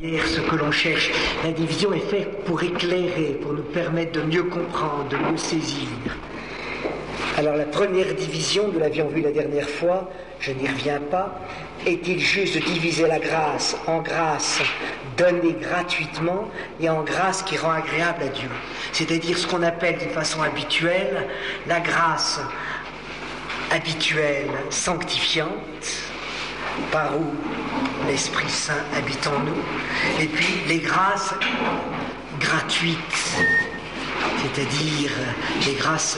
Ce que l'on cherche, la division est faite pour éclairer, pour nous permettre de mieux comprendre, de mieux saisir. Alors la première division, nous l'avions vu la dernière fois, je n'y reviens pas, est-il juste de diviser la grâce en grâce donnée gratuitement et en grâce qui rend agréable à Dieu. C'est-à-dire ce qu'on appelle d'une façon habituelle la grâce habituelle sanctifiante, par où l'Esprit Saint habite en nous, et puis les grâces gratuites, c'est-à-dire les grâces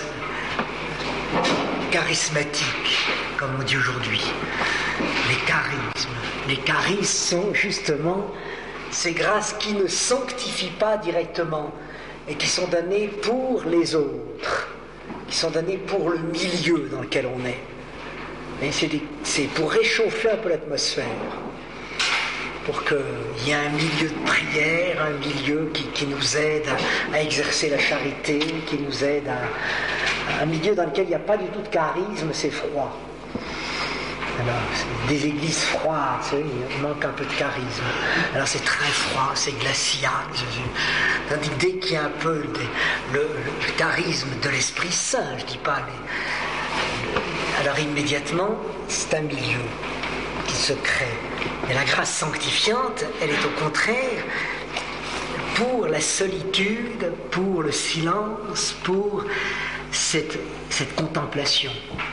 charismatiques, comme on dit aujourd'hui, les charismes. Les charismes sont justement ces grâces qui ne sanctifient pas directement et qui sont données pour les autres, qui sont données pour le milieu dans lequel on est. Et c'est pour réchauffer un peu l'atmosphère, pour qu'il y ait un milieu de prière, un milieu qui nous aide à exercer la charité, qui nous aide à un milieu dans lequel il n'y a pas du tout de charisme, c'est froid. Alors, c'est des églises froides, tu sais, il manque un peu de charisme. Alors c'est très froid, c'est glacial. Tandis que dès qu'il y a un peu le charisme de l'Esprit Saint, je ne dis pas alors immédiatement, c'est un milieu qui se crée. Et la grâce sanctifiante, elle est au contraire pour la solitude, pour le silence, pour cette contemplation.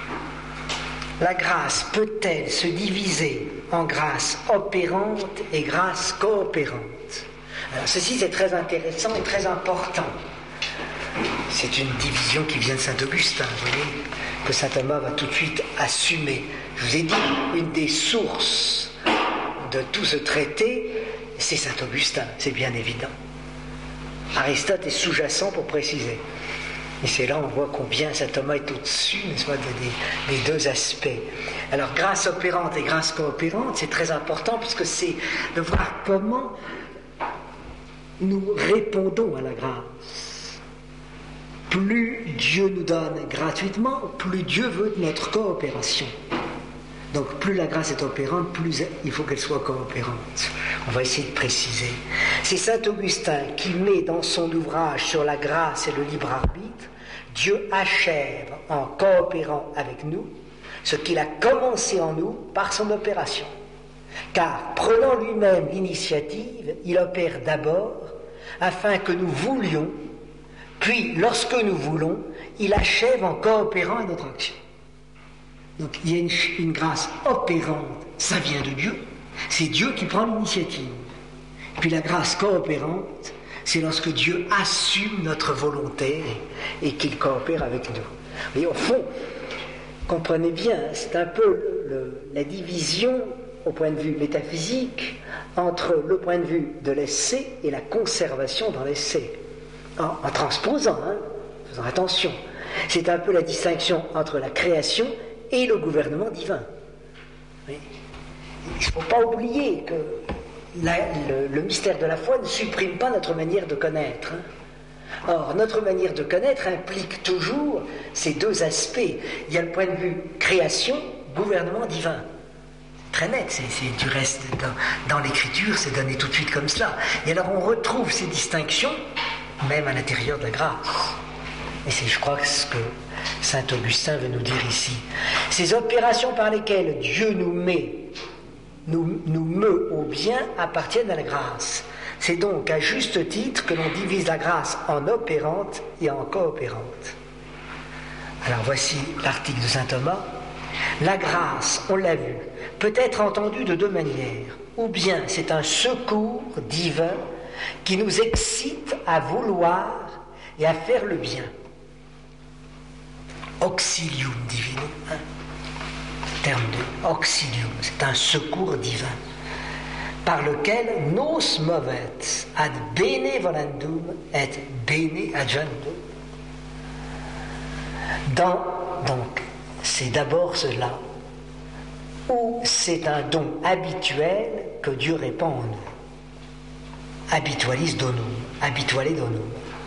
La grâce peut-elle se diviser en grâce opérante et grâce coopérante? Alors ceci c'est très intéressant et très important. C'est une division qui vient de Saint-Augustin, vous voyez, que saint Thomas va tout de suite assumer. Je vous ai dit, une des sources de tout ce traité, c'est Saint-Augustin, c'est bien évident. Aristote est sous-jacent pour préciser. Et c'est là on voit combien saint Thomas est au-dessus, n'est-ce pas, des deux aspects. Alors, grâce opérante et grâce coopérante, c'est très important puisque c'est de voir comment nous répondons à la grâce. Plus Dieu nous donne gratuitement, plus Dieu veut de notre coopération. Donc plus la grâce est opérante, plus il faut qu'elle soit coopérante. On va essayer de préciser. C'est saint Augustin qui met dans son ouvrage sur la grâce et le libre arbitre, Dieu achève en coopérant avec nous ce qu'il a commencé en nous par son opération. Car prenant lui-même l'initiative, il opère d'abord afin que nous voulions, puis lorsque nous voulons, il achève en coopérant à notre action. Donc il y a une grâce opérante, ça vient de Dieu, c'est Dieu qui prend l'initiative. Puis la grâce coopérante, c'est lorsque Dieu assume notre volonté et qu'il coopère avec nous. Et au fond, comprenez bien, c'est un peu la division au point de vue métaphysique entre le point de vue de l'essai et la conservation dans l'essai. En transposant, faisant attention. C'est un peu la distinction entre la création et le gouvernement divin. Oui. Il ne faut pas oublier que le mystère de la foi ne supprime pas notre manière de connaître. Or, notre manière de connaître implique toujours ces deux aspects. Il y a le point de vue création, gouvernement divin. C'est très net, c'est du reste dans l'Écriture, c'est donné tout de suite comme cela. Et alors on retrouve ces distinctions, même à l'intérieur de la grâce. Et c'est, je crois, ce que saint Augustin veut nous dire ici. Ces opérations par lesquelles Dieu nous meut au bien appartiennent à la grâce. C'est donc à juste titre que l'on divise la grâce en opérante et en coopérante. Alors voici l'article de saint Thomas. La grâce, on l'a vu, peut être entendue de deux manières. Ou bien c'est un secours divin qui nous excite à vouloir et à faire le bien. Auxilium divinum, terme de auxilium, c'est un secours divin, par lequel nos movet ad bene volendum et bene agendum. Donc, c'est d'abord cela, où c'est un don habituel que Dieu répand en nous. Habitualis donum, habituale donum.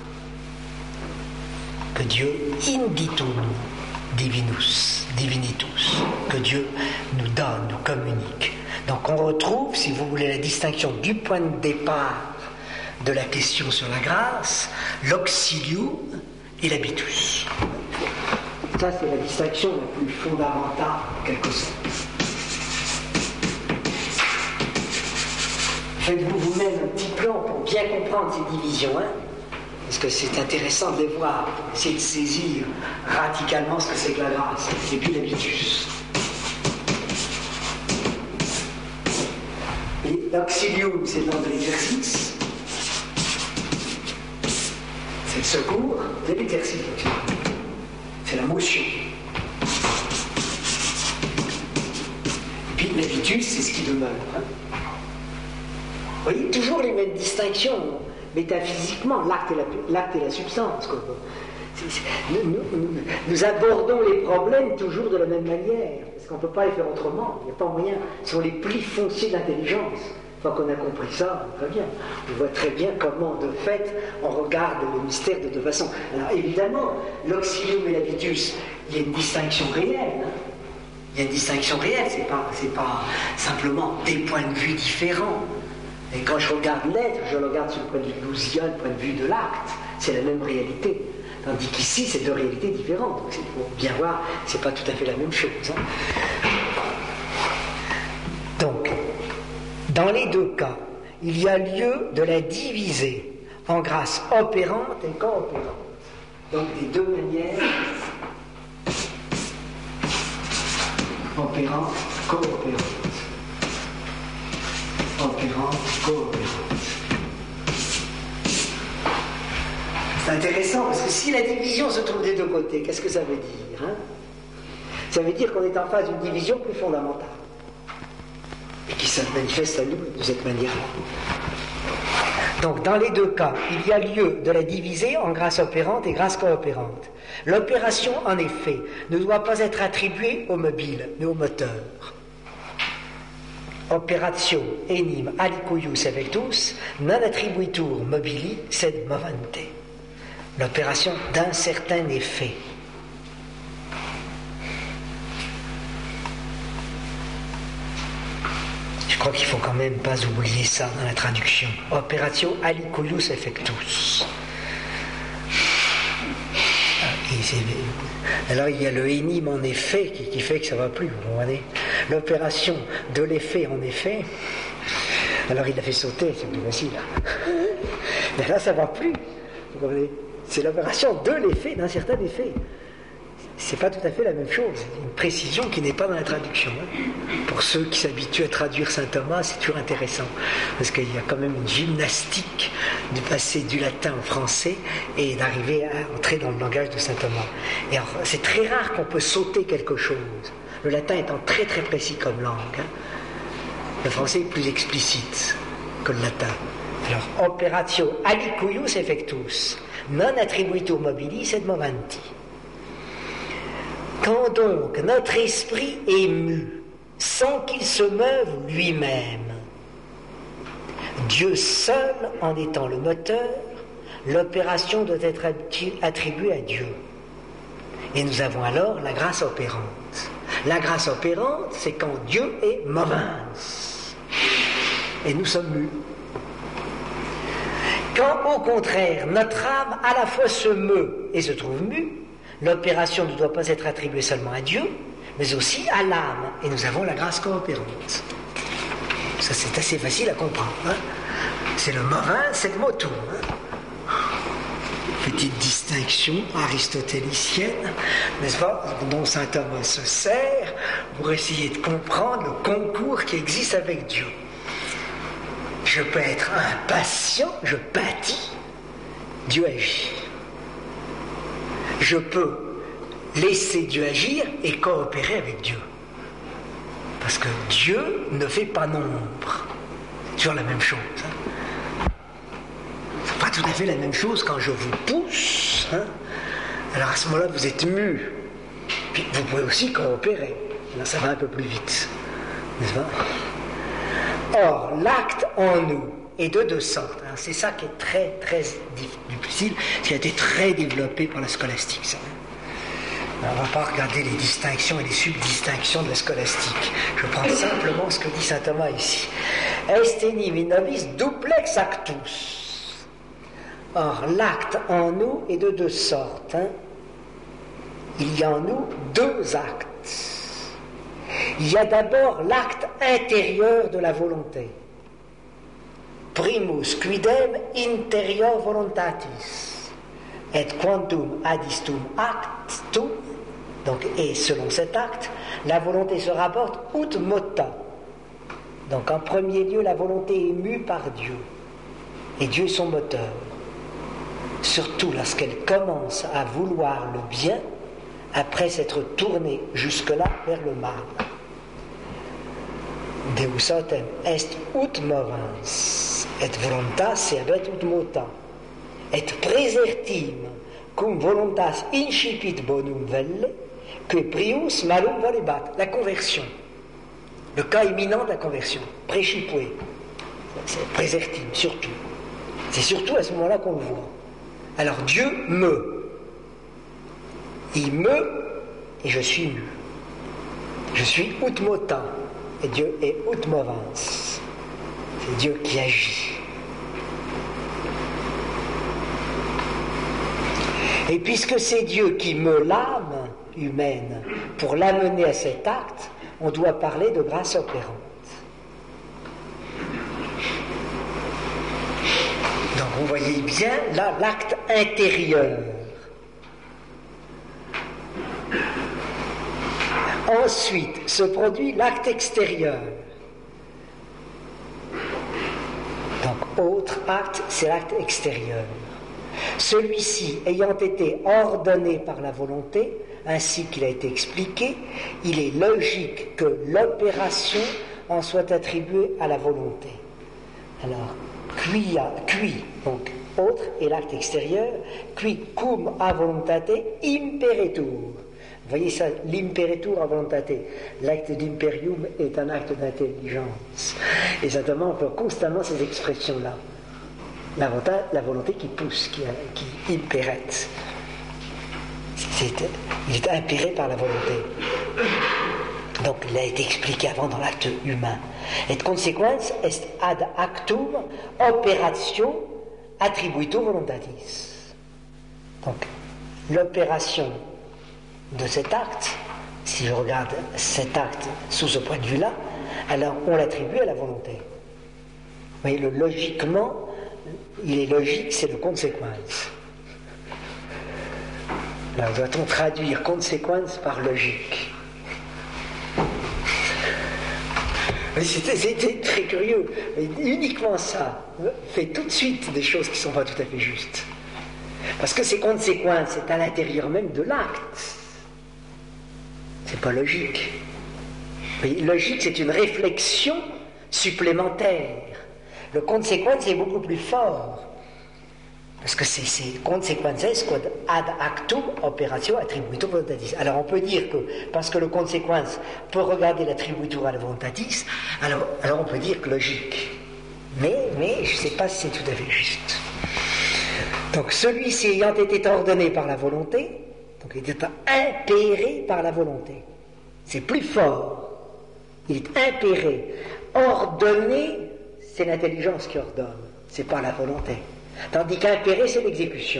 Que Dieu inditum divinitus, que Dieu nous donne, nous communique. Donc on retrouve, si vous voulez, la distinction du point de départ de la question sur la grâce, l'auxilium et l'habitus. Ça, c'est la distinction la plus fondamentale, en quelque sorte. Faites-vous vous-même un petit plan pour bien comprendre ces divisions, hein, parce que c'est intéressant de les voir, pour essayer de saisir radicalement ce que c'est que la grâce, et puis l'habitus. Et l'auxilium, c'est le nom de l'exercice. C'est le secours de l'exercice. C'est la motion. Et puis l'habitus, c'est ce qui demeure. Hein. Vous voyez, toujours les mêmes distinctions, métaphysiquement, l'acte et la substance. Nous abordons les problèmes toujours de la même manière, parce qu'on ne peut pas les faire autrement, il n'y a pas moyen. Ce sont les plis fonciers de l'intelligence. Une fois qu'on a compris ça, très bien. On voit très bien comment, de fait, on regarde le mystère de deux façons. Alors évidemment, l'auxilium et l'habitus, il y a une distinction réelle. Hein. Il y a une distinction réelle, c'est pas simplement des points de vue différents. Et quand je regarde l'être, je le regarde sur le point de vue gaussien, le point de vue de l'acte. C'est la même réalité. Tandis qu'ici, c'est deux réalités différentes. Donc, pour bien voir, c'est pas tout à fait la même chose. Hein. Donc, dans les deux cas, il y a lieu de la diviser en grâce opérante et coopérante. Donc, des deux manières, opérante, coopérante. Opérante, coopérante. C'est intéressant parce que si la division se trouve des deux côtés, qu'est-ce que ça veut dire, hein? Ça veut dire qu'on est en face d'une division plus fondamentale et qui se manifeste à nous de cette manière-là. Donc dans les deux cas, il y a lieu de la diviser en grâce opérante et grâce coopérante. L'opération, en effet, ne doit pas être attribuée au mobile, mais au moteur. Operatio enim alicuius effectus non attribuitur mobili sed movente. L'opération d'un certain effet. Je crois qu'il ne faut quand même pas oublier ça dans la traduction. Operatio alicuius effectus. Alors il y a le enim en effet qui fait que ça ne va plus, vous comprenez. L'opération de l'effet en effet, alors il l'a fait sauter, c'est plus facile. Mais là ça ne va plus, vous comprenez. C'est l'opération de l'effet, d'un certain effet. C'est pas tout à fait la même chose. C'est une précision qui n'est pas dans la traduction. Hein. Pour ceux qui s'habituent à traduire saint Thomas, c'est toujours intéressant. Parce qu'il y a quand même une gymnastique de passer du latin au français et d'arriver à entrer dans le langage de saint Thomas. Et alors, c'est très rare qu'on peut sauter quelque chose. Le latin étant très très précis comme langue. Hein. Le français est plus explicite que le latin. Alors, operatio alicuius effectus non attribuitur mobili sed moventi. Quand donc notre esprit est mu, sans qu'il se meuve lui-même, Dieu seul en étant le moteur, l'opération doit être attribuée à Dieu. Et nous avons alors la grâce opérante. La grâce opérante, c'est quand Dieu est movens. Et nous sommes mus. Quand au contraire, notre âme à la fois se meut et se trouve mue, l'opération ne doit pas être attribuée seulement à Dieu, mais aussi à l'âme. Et nous avons la grâce coopérante. Ça, c'est assez facile à comprendre. Hein. C'est le morin, c'est le motu. Hein. Petite distinction aristotélicienne, n'est-ce pas, dont saint Thomas se sert pour essayer de comprendre le concours qui existe avec Dieu. Je peux être impatient, je pâtis, Dieu agit. Je peux laisser Dieu agir et coopérer avec Dieu. Parce que Dieu ne fait pas nombre. C'est toujours la même chose. Hein. C'est pas tout à fait la même chose quand je vous pousse. Hein. Alors à ce moment-là, vous êtes mu. Puis vous pouvez aussi coopérer. Là, ça va un peu plus vite. N'est-ce pas ? Or, l'acte en nous est de deux sortes. Alors, c'est ça qui est très, très difficile, qui a été très développé par la scolastique. Ça. On ne va pas regarder les distinctions et les subdistinctions de la scolastique. Je prends simplement ce que dit saint Thomas ici. Est enim in nobis duplex actus. Or, l'acte en nous est de deux sortes. Il y a en nous deux actes. Il y a d'abord l'acte intérieur de la volonté. Primus quidem interior voluntatis. Et quantum adistum actum. Donc, et selon cet acte, la volonté se rapporte ut mota. Donc, en premier lieu, la volonté est mue par Dieu. Et Dieu est son moteur. Surtout lorsqu'elle commence à vouloir le bien, après s'être tournée jusque-là vers le mal. Deus autem est ut movens, et voluntas seabet ut mota, et praesertim cum voluntas incipit bonum velle, que prius malum volebat. La conversion, le cas imminent de la conversion, préchipoué, c'est praesertim, surtout. C'est surtout à ce moment-là qu'on le voit. Alors Dieu meut. Il meut et je suis mu. Je suis ut mota et Dieu est ut movens. C'est Dieu qui agit. Et puisque c'est Dieu qui meut l'âme humaine pour l'amener à cet acte, on doit parler de grâce opérante. Donc vous voyez bien là l'acte intérieur. Ensuite se produit l'acte extérieur. Donc, autre acte, c'est l'acte extérieur. Celui-ci ayant été ordonné par la volonté, ainsi qu'il a été expliqué, il est logique que l'opération en soit attribuée à la volonté. Alors, qui, donc, autre est l'acte extérieur, qui cum a volontate imperetur. Vous voyez ça, l'imperetur a volontate. L'acte d'imperium est un acte d'intelligence. Et certainement, on peut constamment ces expressions-là. La volonté qui pousse, qui impérette. Il est impéré par la volonté. Donc, il a été expliqué avant dans l'acte humain. Et consequence est ad actum operatio attribuito voluntatis. Donc, l'opération de cet acte, si je regarde cet acte sous ce point de vue-là, alors on l'attribue à la volonté. Mais logiquement, il est logique, c'est le conséquence. Alors doit-on traduire conséquence par logique? C'était très curieux. Mais uniquement ça fait tout de suite des choses qui ne sont pas tout à fait justes. Parce que ces conséquences, c'est à l'intérieur même de l'acte. C'est pas logique. Mais logique, c'est une réflexion supplémentaire. Le conséquence est beaucoup plus fort. Parce que c'est consequences quod ad actum operatio attribuito voluntatis. Alors on peut dire que, parce que le conséquence peut regarder l'attribuitur à la voluntatis, alors on peut dire que logique. Mais je ne sais pas si c'est tout à fait juste. Donc celui-ci ayant été ordonné par la volonté, donc il est impéré par la volonté. C'est plus fort. Il est impéré. Ordonné, c'est l'intelligence qui ordonne. C'est pas la volonté. Tandis qu'impéré, c'est l'exécution.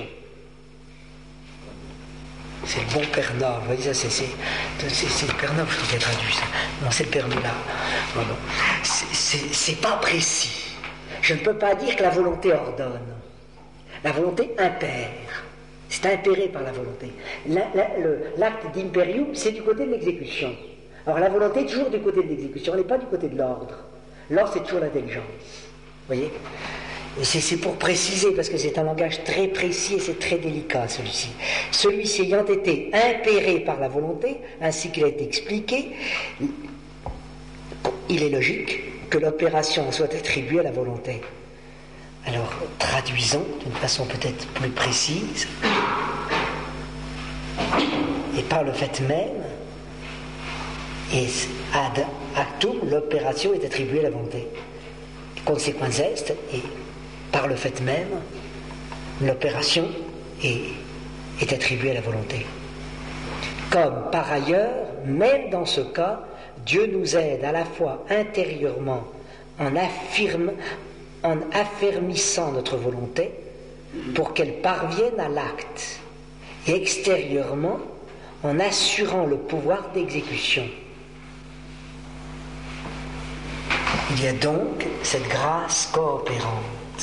C'est le bon Père Nord. Vous voyez, ça, c'est le Père Nord qui a traduit ça. Non, c'est le Père Nord. Bon. C'est pas précis. Je ne peux pas dire que la volonté ordonne. La volonté impère. C'est impéré par la volonté. L'acte d'imperium, c'est du côté de l'exécution. Alors la volonté est toujours du côté de l'exécution, elle n'est pas du côté de l'ordre. L'ordre, c'est toujours l'intelligence. Vous voyez? Et c'est pour préciser, parce que c'est un langage très précis et c'est très délicat, celui-ci. Celui-ci ayant été impéré par la volonté, ainsi qu'il a été expliqué, il est logique que l'opération soit attribuée à la volonté. Alors, traduisons d'une façon peut-être plus précise. Et par le fait même, et ad actum, l'opération est attribuée à la volonté. Consequence est, et par le fait même, l'opération est attribuée à la volonté. comme par ailleurs, même dans ce cas, Dieu nous aide à la fois intérieurement en affermissant notre volonté pour qu'elle parvienne à l'acte, et extérieurement en assurant le pouvoir d'exécution. Il y a donc cette grâce coopérante.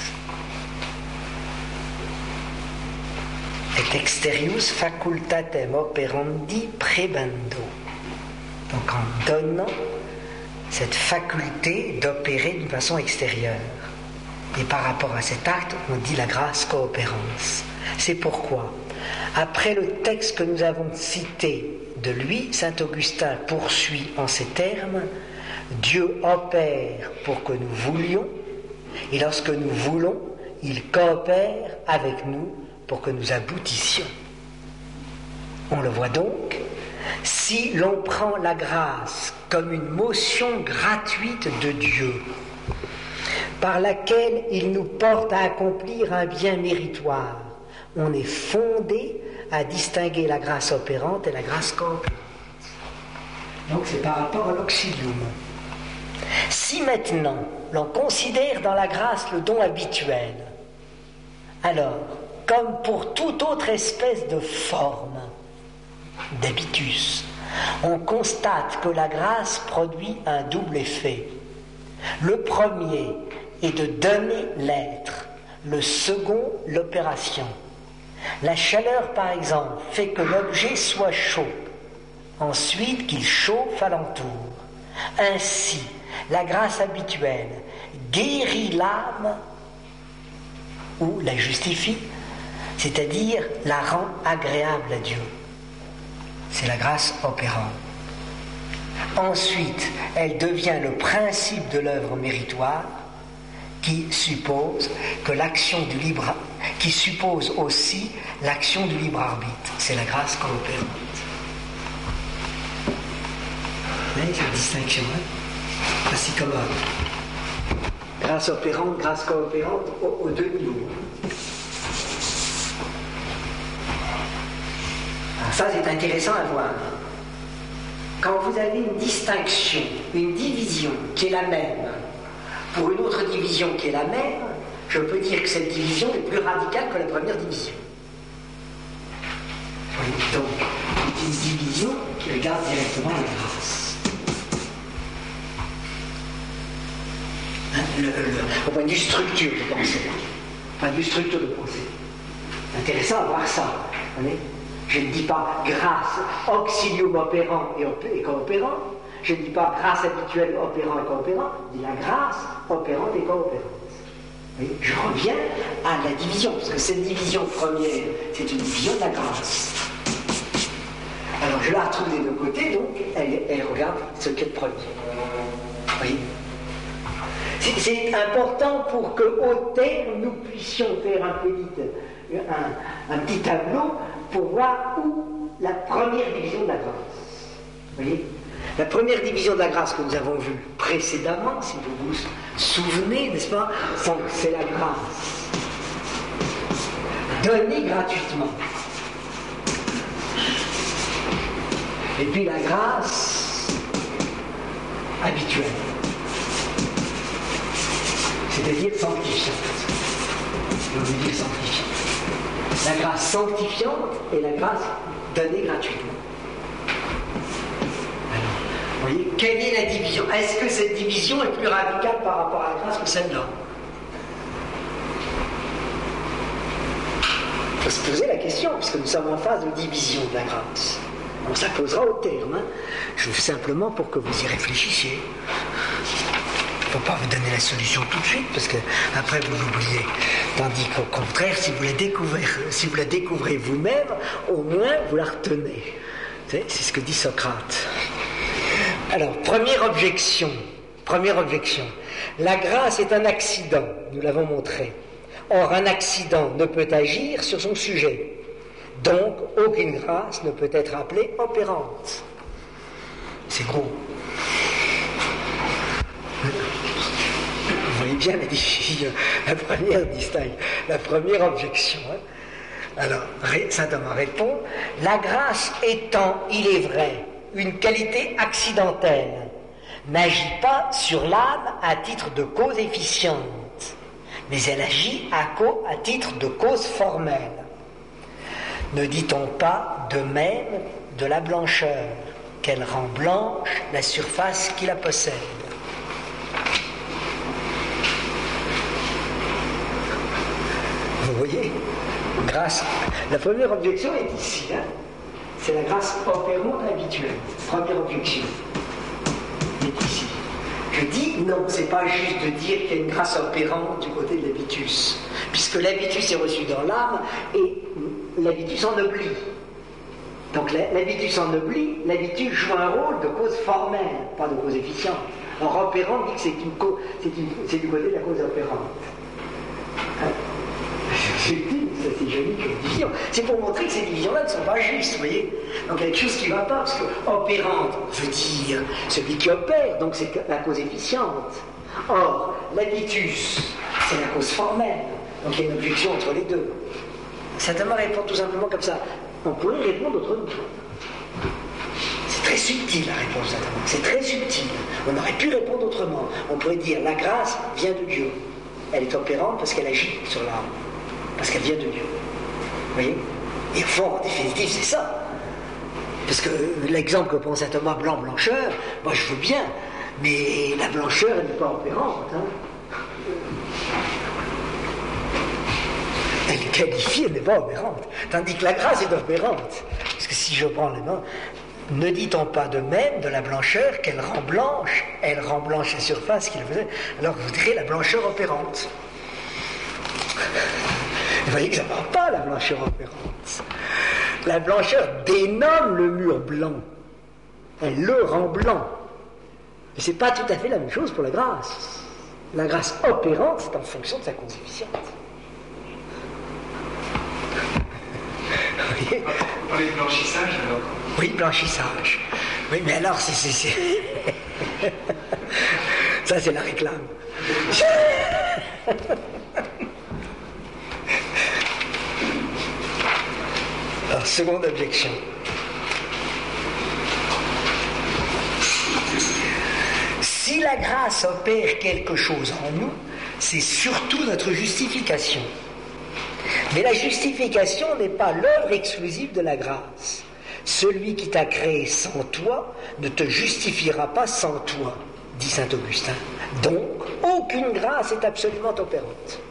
Et exterius facultatem operandi prebendo. Donc en donnant cette faculté d'opérer d'une façon extérieure. Et par rapport à cet acte, on dit la grâce coopérance. C'est pourquoi, après le texte que nous avons cité de lui, saint Augustin poursuit en ces termes: Dieu opère pour que nous voulions, et lorsque nous voulons, il coopère avec nous pour que nous aboutissions. On le voit donc, si l'on prend la grâce comme une motion gratuite de Dieu, par laquelle il nous porte à accomplir un bien méritoire, on est fondé à distinguer la grâce opérante et la grâce coopérante. Donc c'est par rapport à l'auxilium. Si maintenant l'on considère dans la grâce le don habituel, alors, comme pour toute autre espèce de forme, d'habitus, on constate que la grâce produit un double effet. Le premier est de donner l'être, le second l'opération. La chaleur, par exemple, fait que l'objet soit chaud, ensuite qu'il chauffe alentour. Ainsi, la grâce habituelle guérit l'âme ou la justifie, c'est-à-dire la rend agréable à Dieu. C'est la grâce opérante. Ensuite, elle devient le principe de l'œuvre méritoire qui suppose que l'action du libre, qui suppose aussi l'action du libre arbitre. C'est la grâce coopérante. Vous voyez cette distinction, hein? Ainsi comme grâce opérante, grâce coopérante aux deux niveaux. Alors ça, c'est intéressant à voir. Quand vous avez une distinction, une division qui est la même, pour une autre division qui est la même, je peux dire que cette division est plus radicale que la première division. Donc, c'est une division qui regarde directement la grâce. Au point de vue structure de pensée. Au point de vue structure de pensée. Intéressant à voir ça. Vous voyez ? Je ne dis pas grâce auxilium opérant et coopérant. Je ne dis pas grâce habituelle opérant et coopérant. Je dis la grâce opérante et coopérante. Oui, je reviens à la division, parce que cette division première, c'est une division de la grâce. Alors je la retrouve des deux côtés, donc elle regarde ce qu'est le premier. Oui. C'est important pour qu'au terme, nous puissions faire un petit tableau pour voir où la première division de la grâce. Vous voyez ? La première division de la grâce que nous avons vue précédemment, si vous vous souvenez, n'est-ce pas, c'est la grâce donnée gratuitement. Et puis la grâce habituelle, c'est-à-dire sanctifiante. Je veux dire sanctifiante. La grâce sanctifiante et la grâce donnée gratuitement. Vous voyez, quelle est la division? Est-ce que cette division est plus radicale par rapport à la grâce que celle-là? Il faut se poser la question, puisque nous sommes en phase de division de la grâce. On s'apposera au terme. Hein. Je vous fais simplement pour que vous y réfléchissiez. Il ne faut pas vous donner la solution tout de suite, parce que après vous l'oubliez. Tandis qu'au contraire, si vous la découvrez vous-même, au moins vous la retenez. C'est ce que dit Socrate. Alors, première objection. La grâce est un accident, nous l'avons montré. Or, un accident ne peut agir sur son sujet. Donc, aucune grâce ne peut être appelée opérante. C'est gros. Vous voyez bien la première distingue, la première objection. Hein. Alors, saint Thomas répond, la grâce étant, il est vrai, une qualité accidentelle, n'agit pas sur l'âme à titre de cause efficiente, mais elle agit à titre de cause formelle. Ne dit-on pas de même de la blancheur, qu'elle rend blanche la surface qui la possède? Vous voyez, grâce. La première objection est ici, hein. C'est la grâce opérante habituelle. Première objection est ici. Je dis non, c'est pas juste de dire qu'il y a une grâce opérante du côté de l'habitus, puisque l'habitus est reçu dans l'âme et l'habitus ennoblit. Donc l'habitus ennoblit, l'habitus joue un rôle de cause formelle, pas de cause efficiente. Or, opérante dit que c'est du côté de la cause opérante. Hein? C'est joli comme division. C'est pour montrer que ces divisions-là ne sont pas justes, vous voyez. Donc il y a quelque chose qui ne va pas, parce que opérante veut dire celui qui opère, donc c'est la cause efficiente. Or, l'habitus, c'est la cause formelle. Donc il y a une objection entre les deux. Saint Thomas répond tout simplement comme ça. On pourrait répondre autrement. C'est très subtil la réponse de Saint Thomas. C'est très subtil. On aurait pu répondre autrement. On pourrait dire la grâce vient de Dieu. Elle est opérante parce qu'elle agit sur l'âme. Parce qu'elle vient de Dieu. Vous voyez? Et au fond, en définitive, c'est ça. Parce que l'exemple que prend saint Thomas, blancheur, moi je veux bien, mais la blancheur, elle n'est pas opérante. Hein. Elle est qualifiée, elle n'est pas opérante. Tandis que la grâce est opérante. Parce que si je prends le nom, ne dit-on pas de même de la blancheur qu'elle rend blanche? Elle rend blanche la surface qu'il faisait. Alors vous direz la blancheur opérante. Vous voyez que ça ne va pas, la blancheur opérante. La blancheur dénomme le mur blanc. Elle le rend blanc. Mais ce n'est pas tout à fait la même chose pour la grâce. La grâce opérante, c'est en fonction de sa cause efficiente. Vous voyez ? On parle de blanchissage alors ? Oui, blanchissage. Oui, mais alors, c'est... Ça, c'est la réclame. Alors, seconde objection. Si la grâce opère quelque chose en nous, c'est surtout notre justification. Mais la justification n'est pas l'œuvre exclusive de la grâce. Celui qui t'a créé sans toi ne te justifiera pas sans toi, dit saint Augustin. Donc, aucune grâce est absolument opérante.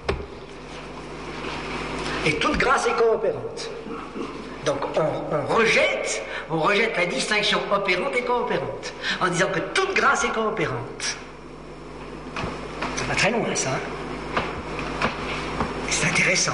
Et toute grâce est coopérante. Donc on rejette la distinction opérante et coopérante, en disant que toute grâce est coopérante. Ça va très loin, ça. Hein? C'est intéressant.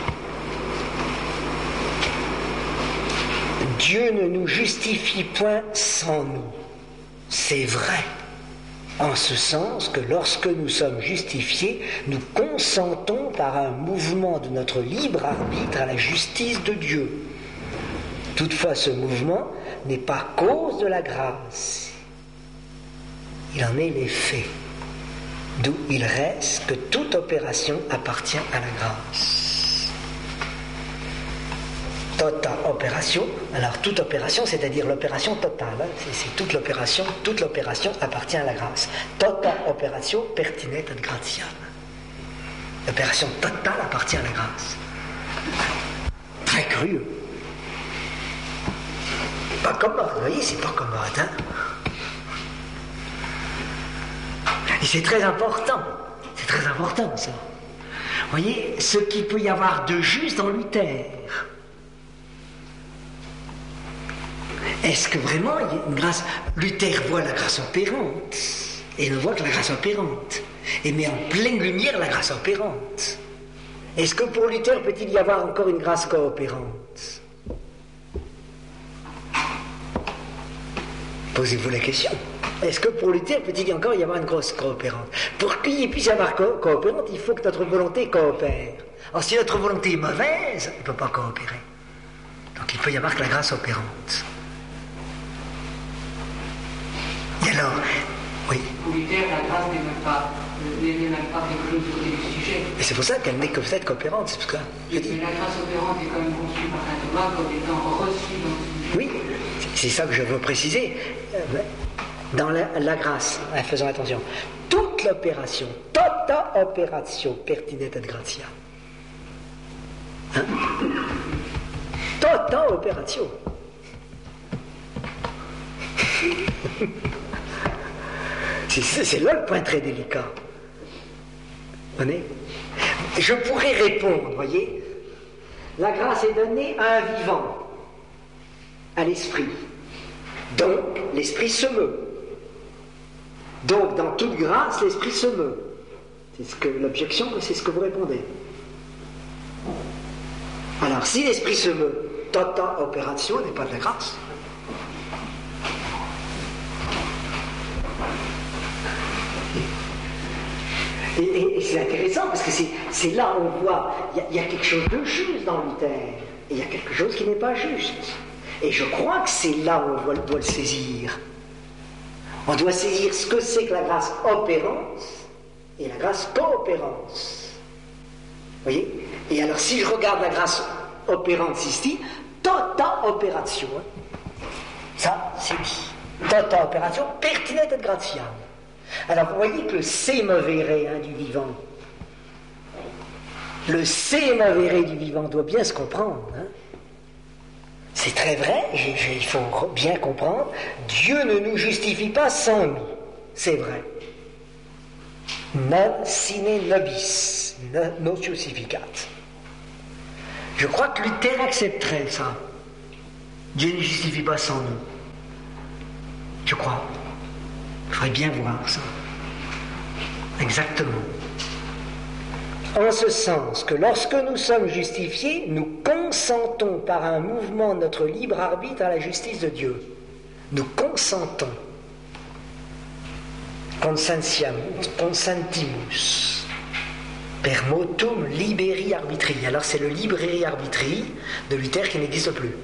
Dieu ne nous justifie point sans nous. C'est vrai, en ce sens que lorsque nous sommes justifiés, nous consentons par un mouvement de notre libre arbitre à la justice de Dieu. Toutefois, ce mouvement n'est pas cause de la grâce. Il en est l'effet. D'où il reste que toute opération appartient à la grâce. Tota opération, alors toute opération, c'est-à-dire l'opération totale, hein, c'est toute l'opération appartient à la grâce. Tota opération pertinet ad gratiam. L'opération totale appartient à la grâce. Très curieux. Pas commode, vous voyez, c'est pas commode, hein. Et c'est très important ça. Vous voyez, ce qu'il peut y avoir de juste dans Luther. Est-ce que vraiment il y a une grâce? Luther voit la grâce opérante, et ne voit que la grâce opérante, et met en pleine lumière la grâce opérante. Est-ce que pour Luther peut-il y avoir encore une grâce coopérante? Posez-vous la question. Est-ce que pour Luther peut-il encore y avoir une grosse coopérante? Pour qu'il puisse y avoir coopérante, il faut que notre volonté coopère. Alors si notre volonté est mauvaise, elle ne peut pas coopérer. Donc il peut y avoir que la grâce opérante. Et alors, vous Oui. Pour Luther, la grâce n'est même pas quelque chose du côté du sujet. Et c'est pour ça qu'elle n'est que peut-être qu'opérante, c'est parce que je dis. Mais la grâce opérante est quand même conçue par saint Thomas comme étant reçue dans... Oui, c'est ça que je veux préciser. Dans la grâce, faisons attention, toute l'opération, tota operatio pertinet et gratia. Hein? Tota operatio. C'est là le point très délicat. Je pourrais répondre, voyez, la grâce est donnée à un vivant, à l'esprit. Donc, l'esprit se meut. Donc, dans toute grâce, l'esprit se meut. C'est ce que l'objection, c'est ce que vous répondez. Alors, si l'esprit se meut, tota operatio n'est pas de la grâce. Et c'est intéressant parce que c'est là où on voit, il y a quelque chose de juste dans Luther, et il y a quelque chose qui n'est pas juste. Et je crois que c'est là où on doit le saisir. On doit saisir ce que c'est que la grâce opérante et la grâce coopérante. Vous voyez? Et alors si je regarde la grâce opérante ici, tota operatio, ça c'est dit. Tota operatio pertinet et gratiam. Alors vous voyez que le sémovere du vivant, le sémovere du vivant doit bien se comprendre. Hein? C'est très vrai, il faut bien comprendre, Dieu ne nous justifie pas sans nous, c'est vrai. Non sine nobis, non justificat. Je crois que Luther accepterait ça. Dieu ne justifie pas sans nous. Je crois. Il faudrait bien voir ça. Exactement. En ce sens que lorsque nous sommes justifiés, nous consentons par un mouvement de notre libre arbitre à la justice de Dieu. Nous consentons. Consentimus. Per motum liberi arbitri. Alors c'est le liberi arbitri de Luther qui n'existe plus.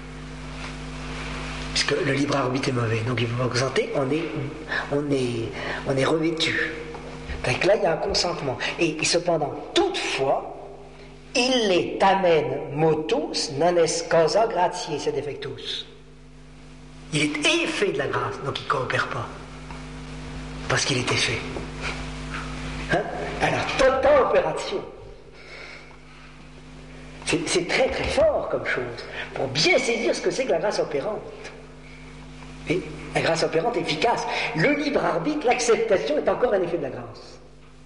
Puisque le libre arbitre est mauvais. Donc il faut pas consenter, on est revêtu. Donc là il y a un consentement. Et cependant, toutefois, ille tamen motus non est causa gratiae sed effectus. Il est effet de la grâce, donc il ne coopère pas. Parce qu'il est effet. Hein? Alors, tota opération. C'est très très fort comme chose, pour bien saisir ce que c'est que la grâce opérante. Et la grâce opérante est efficace. Le libre arbitre, l'acceptation est encore un effet de la grâce.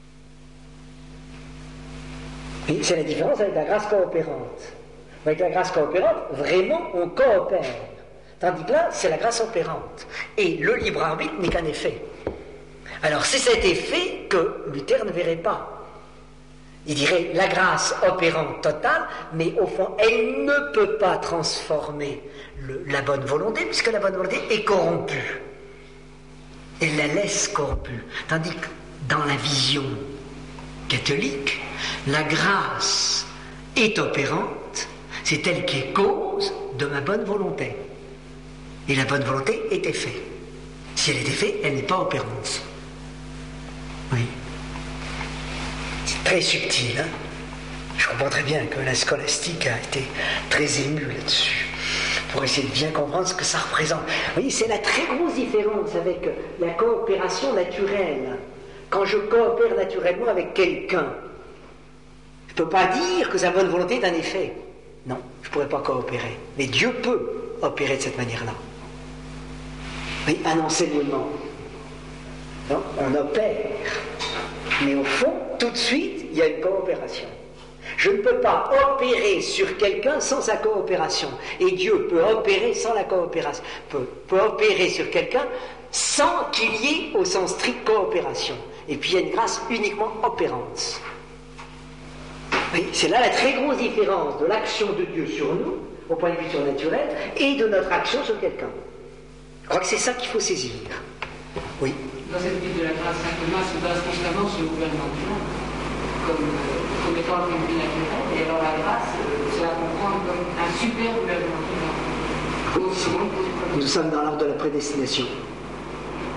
Et c'est la différence avec la grâce coopérante. Avec la grâce coopérante, vraiment on coopère. Tandis que là, c'est la grâce opérante. Et le libre arbitre n'est qu'un effet. Alors c'est cet effet que Luther ne verrait pas. Il dirait la grâce opérante totale, mais au fond, elle ne peut pas transformer la bonne volonté, puisque la bonne volonté est corrompue. Elle la laisse corrompue. Tandis que dans la vision catholique, la grâce est opérante, c'est elle qui est cause de ma bonne volonté. Et la bonne volonté est effet. Si elle est effet, elle n'est pas opérante. Oui. C'est très subtil. Hein? Je comprends très bien que la scolastique a été très émue là-dessus, pour essayer de bien comprendre ce que ça représente. Vous voyez, c'est la très grosse différence avec la coopération naturelle. Quand je coopère naturellement avec quelqu'un, je ne peux pas dire que sa bonne volonté est un effet. Non, je ne pourrais pas coopérer. Mais Dieu peut opérer de cette manière-là. Oui, un enseignement. Non, on opère. Mais au fond, tout de suite, il y a une coopération. Je ne peux pas opérer sur quelqu'un sans sa coopération. Et Dieu peut opérer sans la coopération. Peut opérer sur quelqu'un sans qu'il y ait au sens strict coopération. Et puis il y a une grâce uniquement opérante. Oui, c'est là la très grosse différence de l'action de Dieu sur nous, au point de vue surnaturel, et de notre action sur quelqu'un. Je crois que c'est ça qu'il faut saisir. Oui. Dans cette vie de la grâce, saint Thomas se base constamment sur le gouvernement du monde, comme étant un phénomène naturel, et alors la grâce, c'est à comprendre comme un super gouvernement du monde. Nous sommes dans l'ordre de la prédestination.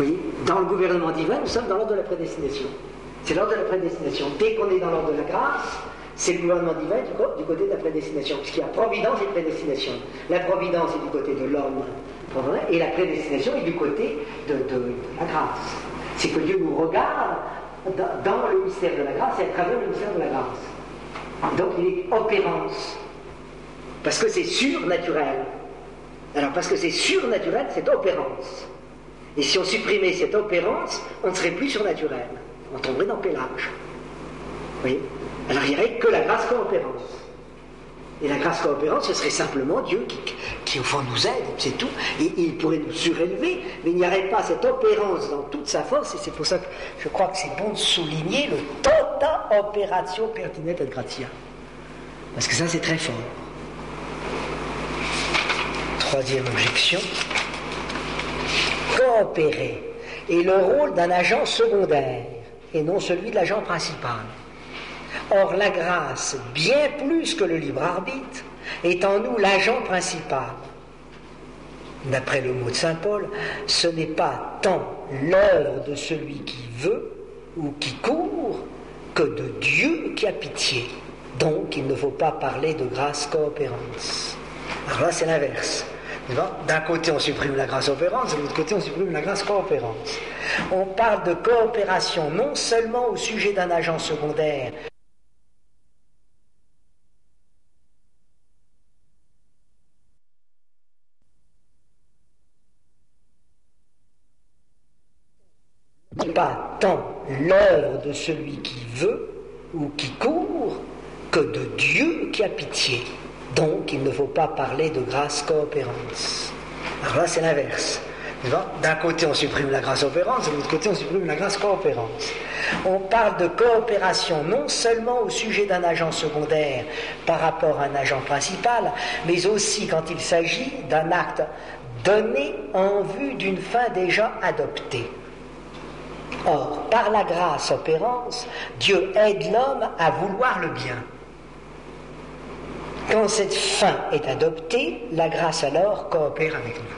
Oui, dans le gouvernement divin, nous sommes dans l'ordre de la prédestination. C'est l'ordre de la prédestination. Dès qu'on est dans l'ordre de la grâce, c'est le gouvernement divin du côté de la prédestination, puisqu'il y a providence et prédestination. La providence est du côté de l'homme, et la prédestination est du côté de la grâce. C'est que Dieu nous regarde dans le mystère de la grâce et à travers le mystère de la grâce. Donc il est opérance. Parce que c'est surnaturel. Alors parce que c'est surnaturel, c'est opérance. Et si on supprimait cette opérance, on ne serait plus surnaturel. On tomberait dans Pélage. Oui. Alors il n'y aurait que la grâce coopérance. Et la grâce coopérance, ce serait simplement Dieu qui au fond nous aide, c'est tout. Et il pourrait nous surélever, mais il n'y aurait pas cette opérance dans toute sa force, et c'est pour ça que je crois que c'est bon de souligner le tota operatio pertinet et gratia. Parce que ça, c'est très fort. Troisième objection. Coopérer est le rôle d'un agent secondaire, et non celui de l'agent principal. Or, la grâce, bien plus que le libre arbitre, est en nous l'agent principal. D'après le mot de saint Paul, ce n'est pas tant l'œuvre de celui qui veut ou qui court que de Dieu qui a pitié. Donc, il ne faut pas parler de grâce coopérance. Alors là, c'est l'inverse. D'un côté, on supprime la grâce opérance, de l'autre côté, on supprime la grâce coopérance. On parle de coopération non seulement au sujet d'un agent secondaire, pas tant l'œuvre de celui qui veut ou qui court que de Dieu qui a pitié. Donc, il ne faut pas parler de grâce coopérance. Alors là, c'est l'inverse. D'un côté, on supprime la grâce opérance, de l'autre côté, on supprime la grâce coopérance. On parle de coopération non seulement au sujet d'un agent secondaire par rapport à un agent principal, mais aussi quand il s'agit d'un acte donné en vue d'une fin déjà adoptée. Or, par la grâce opérance, Dieu aide l'homme à vouloir le bien. Quand cette fin est adoptée, la grâce alors coopère avec nous.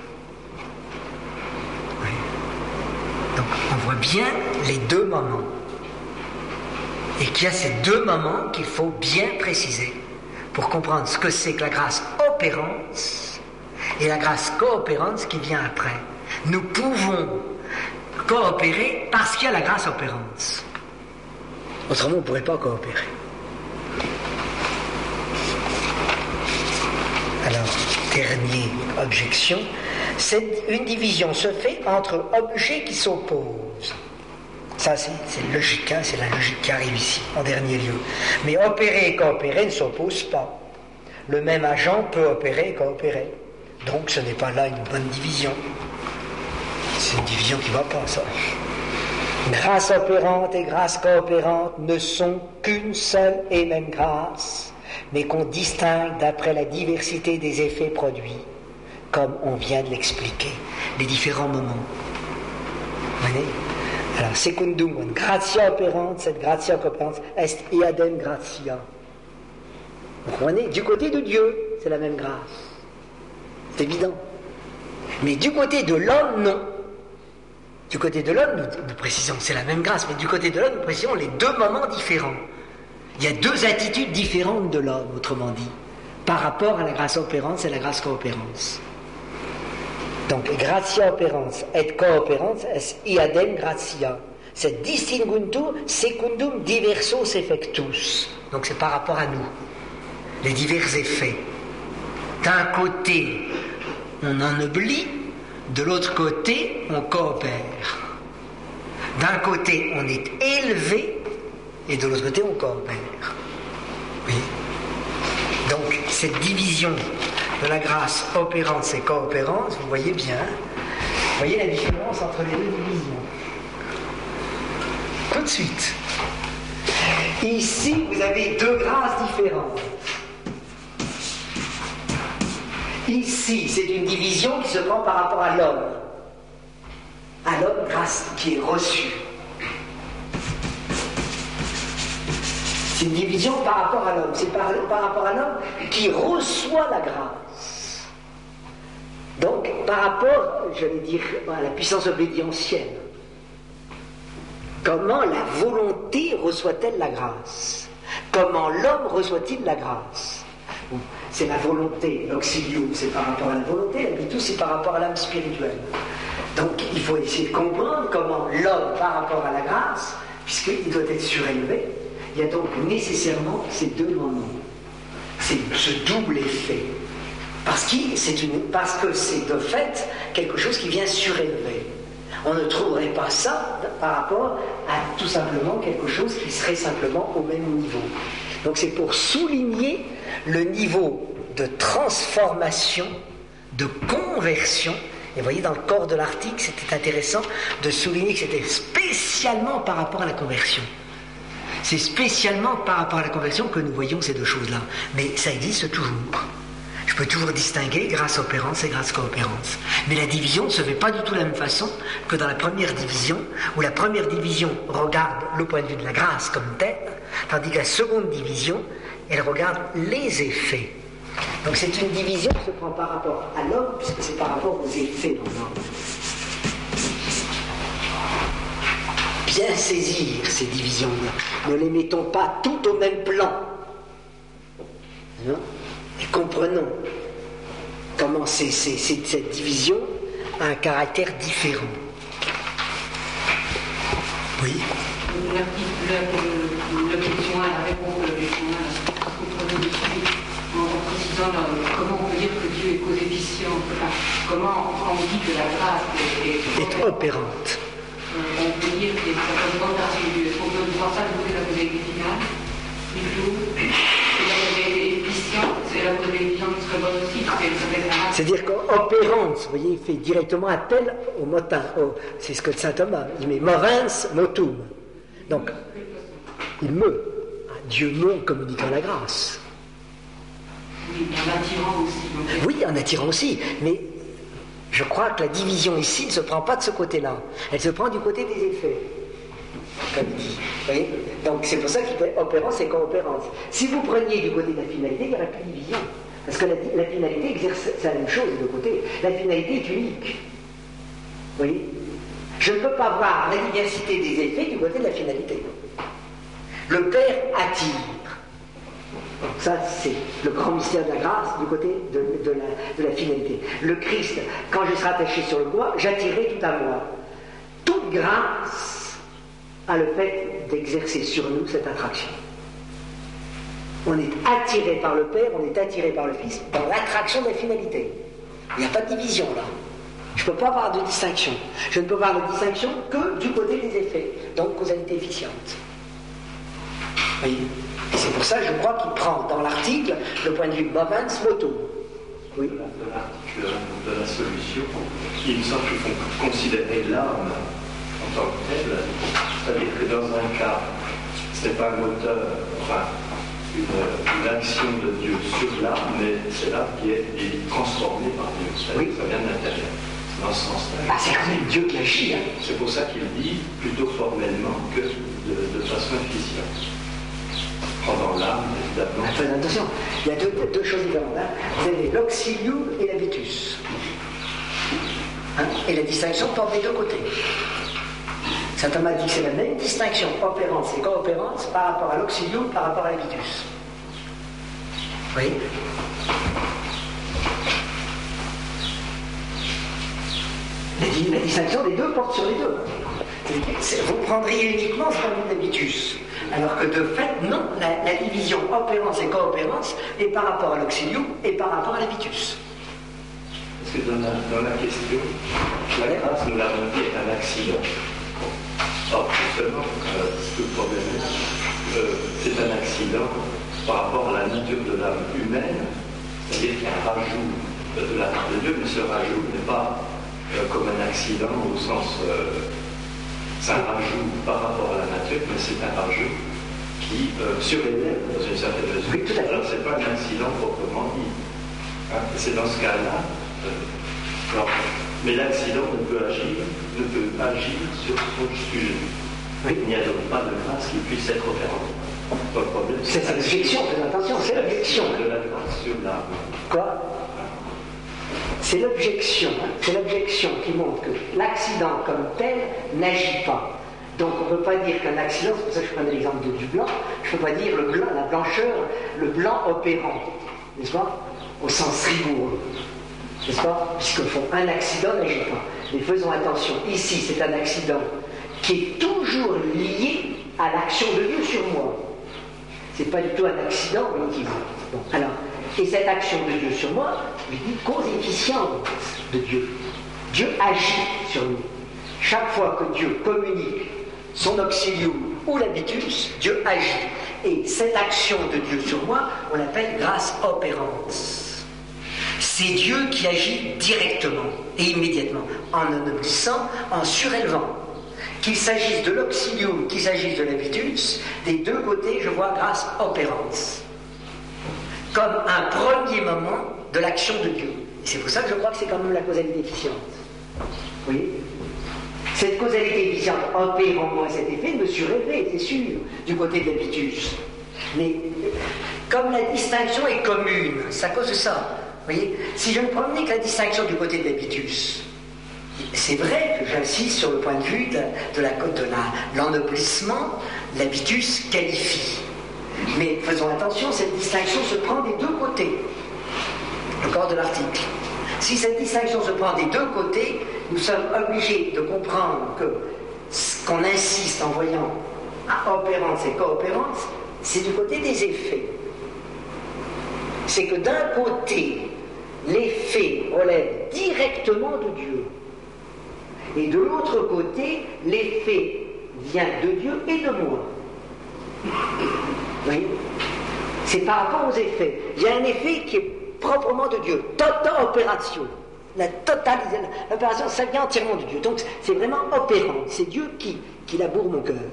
Oui. Donc, on voit bien les deux moments. Et qu'il y a ces deux moments qu'il faut bien préciser pour comprendre ce que c'est que la grâce opérance et la grâce coopérance qui vient après. Nous pouvons coopérer parce qu'il y a la grâce opérance. Autrement, on ne pourrait pas coopérer. Alors, dernière objection, une division se fait entre objets qui s'opposent. Ça, c'est logique, hein, c'est la logique qui arrive ici, en dernier lieu. Mais opérer et coopérer ne s'opposent pas. Le même agent peut opérer et coopérer. Donc, ce n'est pas là une bonne division. C'est une division qui ne va pas, ça. Grâce opérante et grâce coopérante ne sont qu'une seule et même grâce, mais qu'on distingue d'après la diversité des effets produits, comme on vient de l'expliquer, les différents moments. Vous voyez ? Alors, secundum gratia operant, cette gratia coopérante, est iadem gratia. Vous comprenez ? Du côté de Dieu, c'est la même grâce. C'est évident. Mais du côté de l'homme, non. Du côté de l'homme, nous précisons, c'est la même grâce, mais du côté de l'homme, nous précisons les deux moments différents. Il y a deux attitudes différentes de l'homme, autrement dit, par rapport à la grâce opérance et la grâce coopérance. Donc, gratia operans et cooperans est iadem gratia. C'est distinguntur secundum diversos effectus. Donc, c'est par rapport à nous, les divers effets. D'un côté, on ennoblit, de l'autre côté, on coopère. D'un côté, on est élevé, et de l'autre côté, on coopère. Oui. Donc, cette division de la grâce opérance et coopérance, vous voyez bien, vous voyez la différence entre les deux divisions. Tout de suite. Ici, vous avez deux grâces différentes. Ici, c'est une division qui se prend par rapport à l'homme. À l'homme, grâce qui est reçue. C'est une division par rapport à l'homme. C'est par rapport à l'homme qui reçoit la grâce. Donc, par rapport, j'allais dire, à la puissance obédientielle. Comment la volonté reçoit-elle la grâce? Comment l'homme reçoit-il la grâce? Bon, c'est la volonté, l'auxilium, c'est par rapport à la volonté, l'habitus, c'est par rapport à l'âme spirituelle. Donc il faut essayer de comprendre comment l'homme, par rapport à la grâce, puisqu'il doit être surélevé, il y a donc nécessairement ces deux moments. C'est ce double effet. Parce que c'est de fait quelque chose qui vient surélever. On ne trouverait pas ça par rapport à tout simplement quelque chose qui serait simplement au même niveau. Donc c'est pour souligner le niveau de transformation, de conversion. Et vous voyez, dans le corps de l'article, c'était intéressant de souligner que c'était spécialement par rapport à la conversion. C'est spécialement par rapport à la conversion que nous voyons ces deux choses-là. Mais ça existe toujours. Je peux toujours distinguer grâce opérance et grâce coopérance. Mais la division ne se fait pas du tout de la même façon que dans la première division, où la première division regarde le point de vue de la grâce comme telle, tandis que la seconde division, elle regarde les effets. Donc c'est une division qui se prend par rapport à l'homme, puisque c'est par rapport aux effets dans l'homme. Bien saisir ces divisions-là. Ne les mettons pas toutes au même plan. Non ? Et comprenons comment cette division a un caractère différent. Oui. L'objection à la réponse de l'objection en précisant comment on peut dire que Dieu est cause-efficient, comment on dit que la grâce est opérante. On peut dire qu'il y a une certaine tentation de Dieu. Est-ce qu'on peut voir ça du côté de la causalité finale? Du tout. La causalité efficiente, c'est la causalité efficiente qui serait bonne aussi, parce qu'elle serait grâce. C'est-à-dire qu'opérante, vous voyez, il fait directement appel au motin. C'est ce que saint Thomas, il met movens motum. Donc, il meut. Dieu meut en communiquant la grâce. Oui, en attirant aussi. Oui, en attirant aussi, mais je crois que la division ici ne se prend pas de ce côté-là. Elle se prend du côté des effets, comme il dit. Vous voyez ? Donc c'est pour ça qu'il fait opérance et coopérance. Si vous preniez du côté de la finalité, il n'y aurait plus de division. Parce que la finalité exerce la même chose de côté. La finalité est unique. Vous voyez ? Je ne peux pas voir la diversité des effets du côté de la finalité. Le Père attire. Ça, c'est le grand mystère de la grâce du côté de la finalité. Le Christ, quand je serai attaché sur le bois, j'attirerai tout à moi. Toute grâce a le fait d'exercer sur nous cette attraction. On est attiré par le Père, on est attiré par le Fils dans l'attraction de la finalité. Il n'y a pas de division là. Je ne peux pas avoir de distinction. Je ne peux avoir de distinction que du côté des effets, donc causalité efficiente. Oui. Et c'est pour ça, je crois, qu'il prend dans l'article le point de vue movens motum. Oui. De l'article de la solution, il me semble qu'il faut considérer l'âme en tant que telle, c'est-à-dire que dans un cas, ce n'est pas un moteur, enfin, une action de Dieu sur l'âme, mais c'est l'âme qui est transformée par Dieu, c'est-à-dire que ça vient de l'intérieur. Dans ce sens-là. Ah, c'est quand même Dieu qui agit. Hein. C'est pour ça qu'il dit plutôt formellement que de façon efficiente. Pendant l'âme, évidemment. Faites attention, il y a deux choses différentes. Hein. Vous avez l'auxilium et l'habitus. Hein. Et la distinction porte des deux côtés. Saint Thomas dit que c'est la même distinction, opérance et coopérance, par rapport à l'auxilium, par rapport à l'habitus. Oui. La distinction des deux porte sur les deux. Vous prendriez uniquement ce point de vue d'habitus. Alors que de fait, non, la division opérance et coopérance est par rapport à l'auxilium et par rapport à l'habitus. Parce que dans la question, la grâce, nous l'avons dit, est un accident. Or, justement, ce que le problème est, c'est un accident par rapport à la nature de l'âme humaine, c'est-à-dire qu'il y a un rajout de la part de Dieu, mais ce rajout n'est pas comme un accident au sens... c'est un rajout par rapport à la nature, mais c'est un rajout qui surélève dans une certaine mesure. Oui, tout à fait. Alors, ce n'est pas un accident proprement dit. Hein, c'est dans ce cas-là. Mais l'accident ne peut agir sur son sujet. Oui. Il n'y a donc pas de grâce qui puisse être opérante. Pas de problème. C'est l'objection, faites attention, c'est l'objection. De la grâce sur l'âme. Quoi? c'est l'objection qui montre que l'accident comme tel n'agit pas. Donc on ne peut pas dire qu'un accident, c'est pour ça que je prends l'exemple du blanc, je ne peux pas dire le blanc, la blancheur, le blanc opérant, n'est-ce pas, au sens rigoureux, n'est-ce pas, puisque un accident n'agit pas. Mais faisons attention, ici c'est un accident qui est toujours lié à l'action de Dieu sur moi. C'est pas du tout un accident, qui bon, alors, et cette action de Dieu sur moi, je dis cause efficiente de Dieu. Dieu agit sur nous. Chaque fois que Dieu communique son auxilium ou l'habitus, Dieu agit. Et cette action de Dieu sur moi, on l'appelle grâce opérante. C'est Dieu qui agit directement et immédiatement, en ennoblissant, en surélevant. Qu'il s'agisse de l'auxilium, qu'il s'agisse de l'habitus, des deux côtés, je vois grâce opérante. Comme un premier moment de l'action de Dieu. Et c'est pour ça que je crois que c'est quand même la causalité efficiente. Vous voyez ? Cette causalité efficiente opère en moi cet effet me surélevé, c'est sûr, du côté de l'habitus. Mais comme la distinction est commune, c'est à cause de ça. Vous voyez ? Si je ne prenais que la distinction du côté de l'habitus, c'est vrai que j'insiste sur le point de vue de l'ennoblissement, l'habitus qualifie. Mais faisons attention, cette distinction se prend des deux côtés. Le corps de l'article. Si cette distinction se prend des deux côtés, nous sommes obligés de comprendre que ce qu'on insiste en voyant opérance et coopérance, c'est du côté des effets. C'est que d'un côté, l'effet relève directement de Dieu. Et de l'autre côté, l'effet vient de Dieu et de moi. Vous voyez ? C'est par rapport aux effets. Il y a un effet qui est proprement de Dieu, tota opération. La totalité, l'opération, ça vient entièrement de Dieu. Donc c'est vraiment opérant. C'est Dieu qui laboure mon cœur.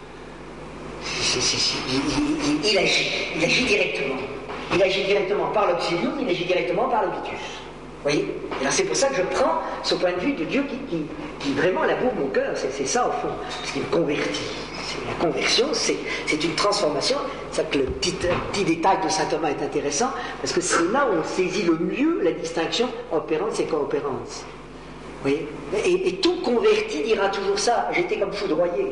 Il agit directement. Il agit directement par l'auxilium, il agit directement par l'habitus. Vous voyez ? Alors c'est pour ça que je prends ce point de vue de Dieu qui vraiment laboure mon cœur. C'est ça au fond, parce qu'il me convertit. La conversion, c'est une transformation. C'est ça que le petit détail de saint Thomas est intéressant, parce que c'est là où on saisit le mieux la distinction opérance et coopérance. Vous voyez ? Et tout converti dira toujours ça. J'étais comme foudroyé.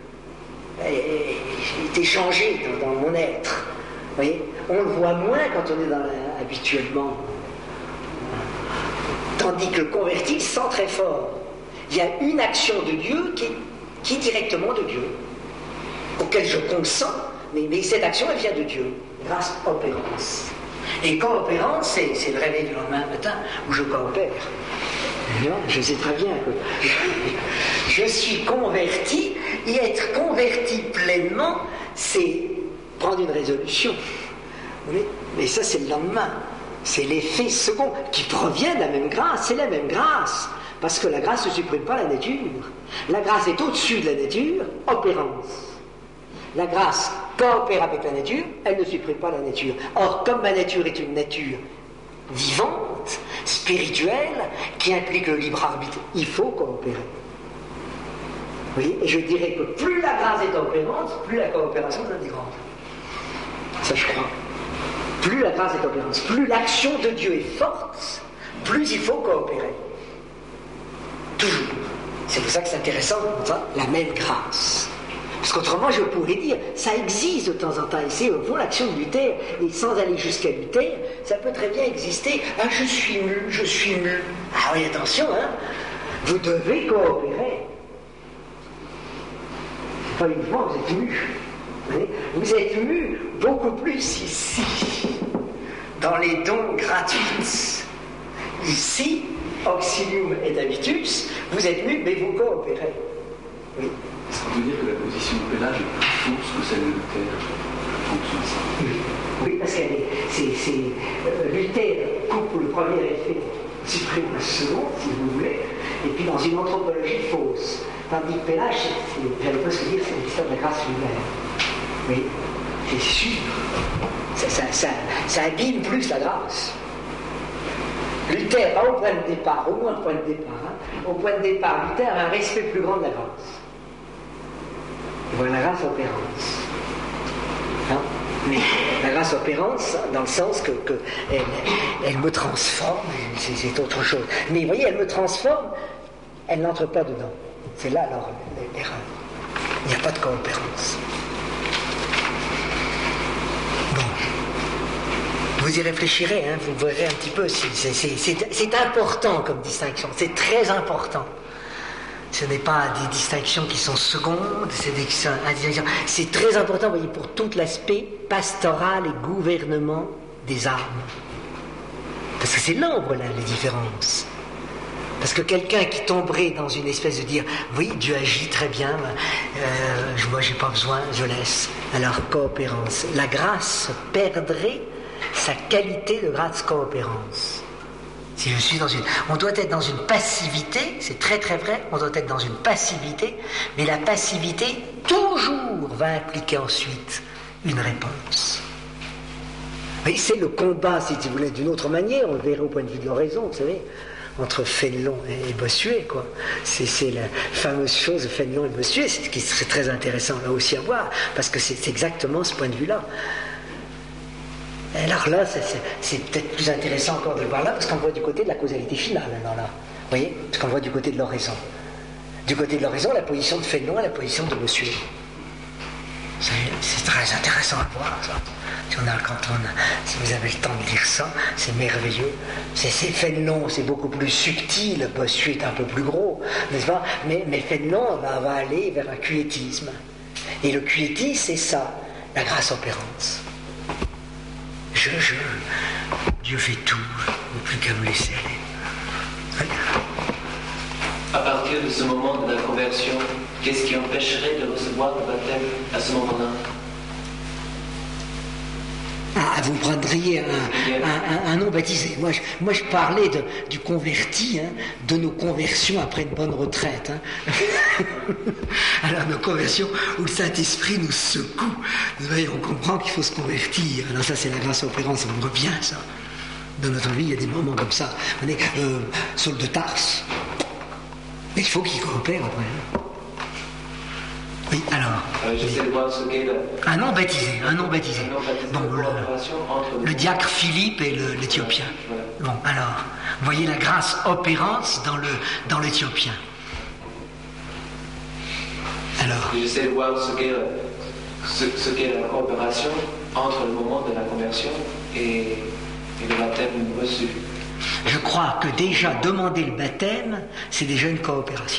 J'ai été changé dans mon être. Vous voyez ? On le voit moins quand on est habituellement. Tandis que le converti sent très fort. Il y a une action de Dieu qui est directement de Dieu, auquel je consens, mais cette action, elle vient de Dieu, grâce opérance. Et coopérance, c'est le réveil du lendemain matin où je coopère. Je sais très bien que je suis converti, et être converti pleinement, c'est prendre une résolution. Mais ça, c'est le lendemain. C'est l'effet second qui provient de la même grâce. C'est la même grâce. Parce que la grâce ne supprime pas la nature. La grâce est au-dessus de la nature, opérance. La grâce coopère avec la nature, elle ne supprime pas la nature. Or, comme ma nature est une nature vivante, spirituelle, qui implique le libre arbitre, il faut coopérer. Vous voyez ? Et je dirais que plus la grâce est opérante, plus la coopération est grande. Ça, je crois. Plus la grâce est opérante, plus l'action de Dieu est forte, plus il faut coopérer. Toujours. C'est pour ça que c'est intéressant, la même grâce. Parce qu'autrement, je pourrais dire, ça existe de temps en temps, et c'est au fond l'action de Luther, et sans aller jusqu'à Luther, ça peut très bien exister. Ah, je suis mu. Ah oui, attention, hein. Vous devez coopérer. Pas uniquement, vous êtes mu. Vous êtes mu beaucoup plus ici, dans les dons gratuits. Ici, auxilium et habitus, vous êtes mu, mais vous coopérez. Oui. Est-ce qu'on peut dire que la position de Pélage est plus fausse que celle de Luther en fonction de ça ? Oui, parce que Luther coupe le premier effet, supprime le second, si vous voulez, et puis dans une anthropologie fausse. Tandis que Pélage, j'allais pas se dire, c'est l'histoire de la grâce humaine. Oui, c'est sûr. Ça abîme plus la grâce. Luther, pas au point de départ, au moins au point de départ. Au point de départ, Luther a un respect plus grand de la grâce. Il voit la grâce opérante. Hein? Mais la grâce opérante dans le sens que elle me transforme, c'est autre chose. Mais vous voyez, elle me transforme, elle n'entre pas dedans. C'est là alors l'erreur. Il n'y a pas de coopérance. Bon. Vous y réfléchirez, hein, vous verrez un petit peu. C'est important comme distinction, c'est très important. Ce n'est pas des distinctions qui sont secondes, c'est très important, vous voyez, pour tout l'aspect pastoral et gouvernement des âmes. Parce que c'est l'ombre, là, les différences. Parce que quelqu'un qui tomberait dans une espèce de dire, oui, Dieu agit très bien, moi j'ai pas besoin, je laisse. Alors, coopérance. La grâce perdrait sa qualité de grâce coopérance. Si je suis on doit être dans une passivité, c'est très très vrai, on doit être dans une passivité, mais la passivité toujours va impliquer ensuite une réponse. Mais c'est le combat, si vous voulez, d'une autre manière, on le verra au point de vue de l'oraison, vous savez, entre Fénelon et Bossuet, quoi. C'est la fameuse chose de Fénelon et Bossuet, c'est ce qui serait très intéressant là aussi à voir, parce que c'est exactement ce point de vue-là. Alors là, c'est peut-être plus intéressant encore de le voir là, parce qu'on voit du côté de la causalité finale, alors là. Vous voyez, parce qu'on voit du côté de l'oraison. Du côté de l'oraison, la position de Fénelon et la position de Bossuet. C'est très intéressant à voir, ça. Si vous avez le temps de lire ça, c'est merveilleux. C'est Fénelon, c'est beaucoup plus subtil, Bossuet est un peu plus gros, n'est-ce pas? Mais Fénelon va aller vers un quiétisme. Et le quiétisme, c'est ça, la grâce opérante. Dieu fait tout, il n'y a plus qu'à me laisser aller. À partir de ce moment de la conversion, qu'est-ce qui empêcherait de recevoir le baptême à ce moment-là? Vous prendriez un non baptisé. Moi, je parlais du converti, hein, de nos conversions après une bonne retraite. Hein. Alors, nos conversions où le Saint-Esprit nous secoue. Vous voyez, on comprend qu'il faut se convertir. Alors ça, c'est la grâce opérante, ça me revient, ça. Dans notre vie, il y a des moments comme ça. On est Saul de Tarse. Mais il faut qu'il coopère après. Hein. Oui, alors. J'essaie de voir ce qu'est un non baptisé. Bon, le diacre Philippe et l'Éthiopien. Voilà. Bon, alors, vous voyez la grâce opérante dans l'Éthiopien. Alors. J'essaie de voir ce qu'est la coopération entre le moment de la conversion et le baptême reçu. Je crois que déjà demander le baptême, c'est déjà une coopération.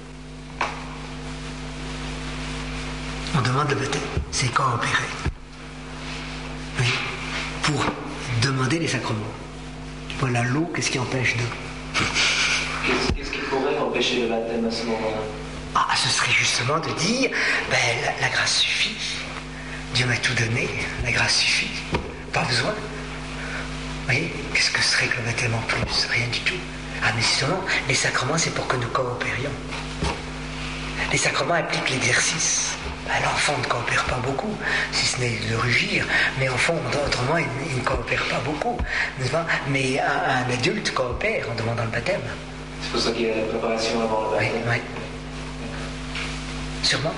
On demande le baptême, c'est coopérer. Oui, pour demander les sacrements. Voilà l'eau, qu'est-ce qui empêche de... Qu'est-ce qui pourrait empêcher le baptême à ce moment-là? Ce serait justement de dire, la grâce suffit. Dieu m'a tout donné, la grâce suffit. Pas besoin. Vous voyez, qu'est-ce que serait que le baptême en plus? Rien du tout. Mais justement, les sacrements, c'est pour que nous coopérions. Les sacrements impliquent l'exercice. L'enfant ne coopère pas beaucoup, si ce n'est de rugir, mais au fond, autrement, il ne coopère pas beaucoup, n'est-ce pas? Mais un adulte coopère en demandant le baptême. C'est pour ça qu'il y a la préparation avant le baptême. Oui. Sûrement.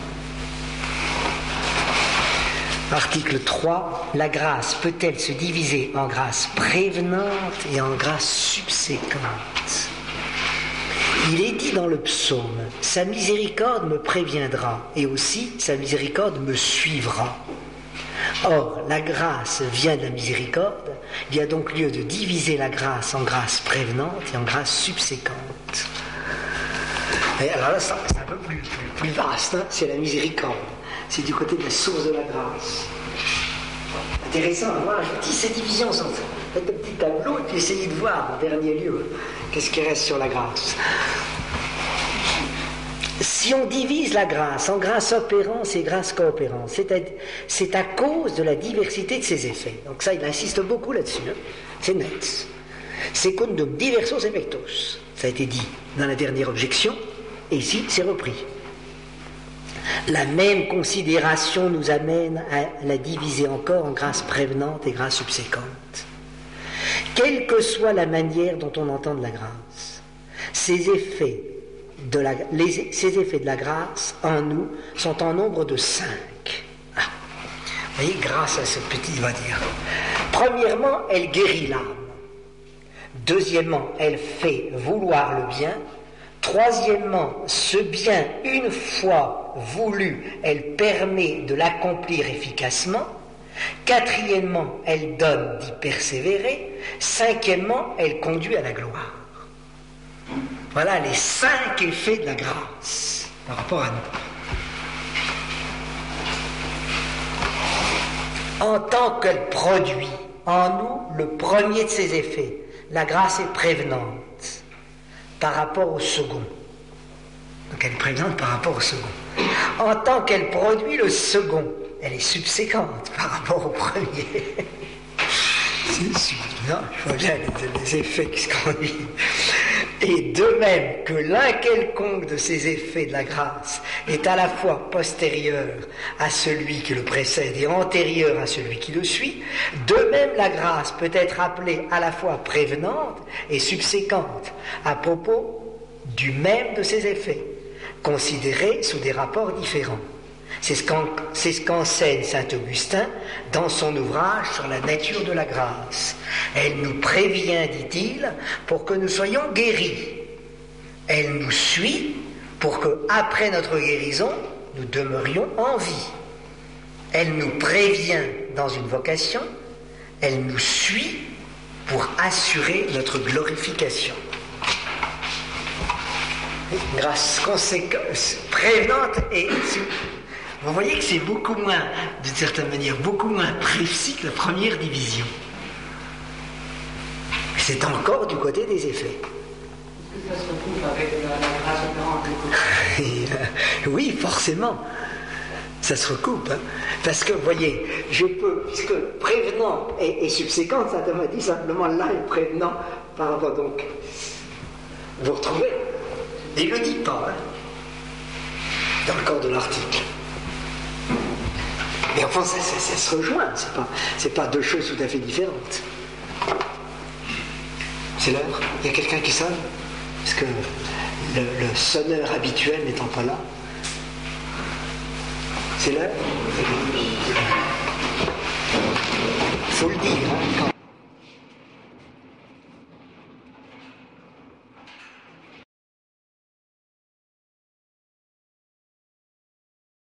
Article 3. La grâce peut-elle se diviser en grâce prévenante et en grâce subséquente? Il est dit dans le psaume, « Sa miséricorde me préviendra, et aussi sa miséricorde me suivra. » Or, la grâce vient de la miséricorde, il y a donc lieu de diviser la grâce en grâce prévenante et en grâce subséquente. Et alors là, c'est un peu plus vaste, hein, c'est la miséricorde. C'est du côté de la source de la grâce. Intéressant à voir, je dis ces divisions sont faites un petit tableau et puis essayez de voir en dernier lieu qu'est-ce qui reste sur la grâce. Si on divise la grâce en grâce opérance et grâce coopérance, c'est à cause de la diversité de ses effets. Donc ça, il insiste beaucoup là-dessus, hein. C'est net. Secundum diversos effectos. Ça a été dit dans la dernière objection, et ici c'est repris. La même considération nous amène à la diviser encore en grâce prévenante et grâce subséquente. Quelle que soit la manière dont on entend de la grâce, ces effets de la grâce en nous sont en nombre de 5. Vous voyez, grâce à ce petit, il va dire. Premièrement, elle guérit l'âme. Deuxièmement, elle fait vouloir le bien. Troisièmement, ce bien, une fois voulu, elle permet de l'accomplir efficacement. Quatrièmement, elle donne d'y persévérer. Cinquièmement, elle conduit à la gloire. Voilà les 5 effets de la grâce par rapport à nous. En tant qu'elle produit en nous le premier de ses effets, la grâce est prévenante par rapport au second. Donc elle est prévenante par rapport au second. En tant qu'elle produit le second, elle est subséquente par rapport au premier. Non, je vois bien les effets qui se conduisent. Et de même que l'un quelconque de ces effets de la grâce est à la fois postérieur à celui qui le précède et antérieur à celui qui le suit, de même la grâce peut être appelée à la fois prévenante et subséquente à propos du même de ces effets, considérés sous des rapports différents. C'est ce qu'enseigne saint Augustin dans son ouvrage sur la nature de la grâce. Elle nous prévient, dit-il, pour que nous soyons guéris. Elle nous suit pour que, après notre guérison, nous demeurions en vie. Elle nous prévient dans une vocation. Elle nous suit pour assurer notre glorification. Grâce prévenante et... Vous voyez que c'est beaucoup moins, d'une certaine manière, beaucoup moins précis que la première division. C'est encore du côté des effets. Est-ce que ça se retrouve avec la grâce opérante? Oui, forcément. Ça se recoupe. Hein. Parce que, vous voyez, je peux, puisque prévenant et subséquent, ça m'a dit simplement là est prévenant par rapport donc. Vous retrouvez. Il ne le dit pas, hein, dans le corps de l'article. Mais enfin, ça se rejoint, c'est pas deux choses tout à fait différentes. C'est l'heure. Il y a quelqu'un qui sonne? Parce que le sonneur habituel n'étant pas là. C'est l'heure? Il faut le dire, hein, quand